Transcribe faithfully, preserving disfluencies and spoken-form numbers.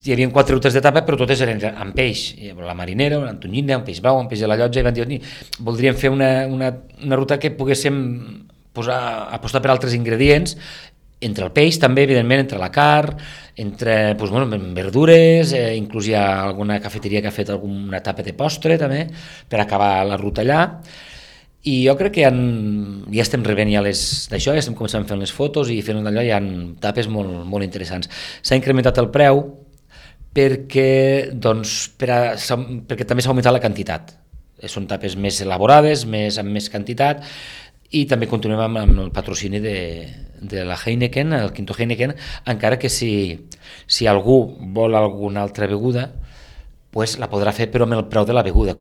Hi havia quatre rutes d'etapa, però totes eren amb peix. La marinera, una tonyina, un peix blau, un peix de la llotja, i van dir, voldríem fer una, una, una ruta que poguéssim posar, apostar per altres ingredients, entre el peix també, evidentment, entre la carn, entre doncs, bueno, verdures, eh, inclús hi ha alguna cafeteria que ha fet alguna etapa de postre també, per acabar la ruta allà. I jo crec que han, ja estem rebent ja les d'això, ja estem començant fent les fotos i fent d'allò, hi ha etapes molt, molt interessants. S'ha incrementat el preu, perquè, doncs, per a, perquè també s'ha augmentat la quantitat. Són tapes més elaborades, més, amb més quantitat, i també continuem amb, amb el patrocini de, de la Heineken, el Quinto Heineken, encara que si, si algú vol alguna altra beguda, pues la podrà fer però amb el preu de la beguda.